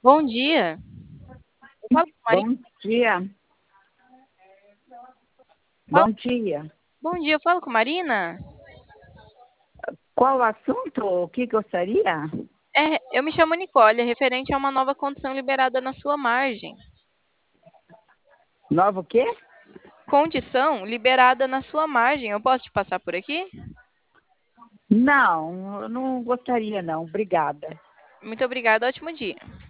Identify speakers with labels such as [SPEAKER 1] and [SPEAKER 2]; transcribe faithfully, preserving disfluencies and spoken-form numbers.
[SPEAKER 1] Bom dia. Eu falo com Marina.
[SPEAKER 2] Bom dia.
[SPEAKER 1] Falo-
[SPEAKER 2] Bom dia.
[SPEAKER 1] Bom dia, eu falo com Marina.
[SPEAKER 2] Qual o assunto? O que gostaria?
[SPEAKER 1] É, eu me chamo Nicole, é referente a uma nova condição liberada na sua margem.
[SPEAKER 2] Novo o quê?
[SPEAKER 1] Condição liberada na sua margem. Eu posso te passar por aqui?
[SPEAKER 2] Não, eu não gostaria não. Obrigada.
[SPEAKER 1] Muito obrigada, ótimo dia.